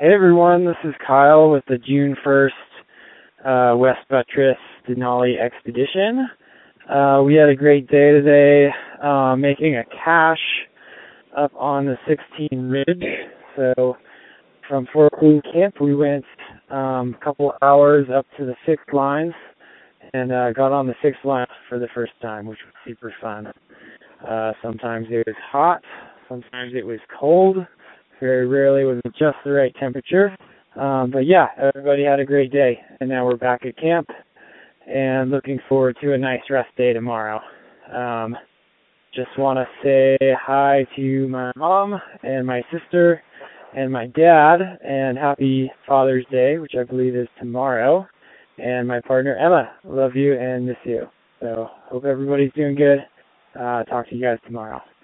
Hey everyone, this is Kyle with the June 1st West Buttress Denali Expedition. We had a great day today, making a cache up on the 16 Ridge. So from Fort Queen Camp, we went a couple hours up to the fixed lines and got on the fixed line for the first time, which was super fun. Sometimes it was hot, sometimes it was cold. Very rarely was it just the right temperature. But yeah, everybody had a great day. And now we're back at camp and looking forward to a nice rest day tomorrow. Just want to say hi to my mom and my sister and my dad, and happy Father's Day, which I believe is tomorrow. And my partner, Emma. Love you and miss you. So hope everybody's doing good. Talk to you guys tomorrow.